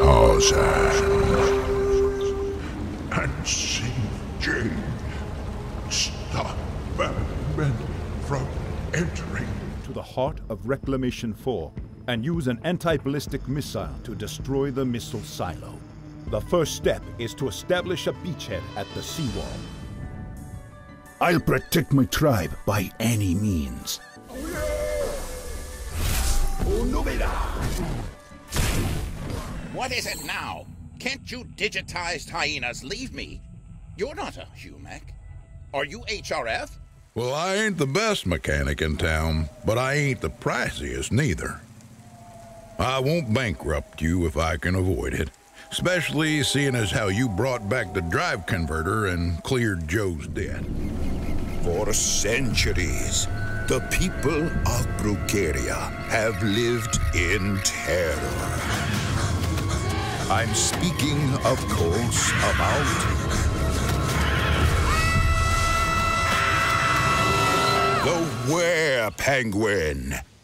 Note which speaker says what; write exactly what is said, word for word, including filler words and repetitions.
Speaker 1: Tarzan. And Saint Jane, stop men from entering.
Speaker 2: To the heart of Reclamation four and use an anti-ballistic missile to destroy the missile silo. The first step is to establish a beachhead at the seawall. I'll protect my tribe by any means.
Speaker 3: What is it now? Can't you digitized hyenas leave me? You're not a Humac. Are you H R F?
Speaker 1: Well, I ain't the best mechanic in town, but I ain't the priciest neither. I won't bankrupt you if I can avoid it, especially seeing as how you brought back the drive converter and cleared Joe's debt.
Speaker 4: For centuries, the people of Brugaria have lived in terror. I'm speaking, of course, about the were-penguin.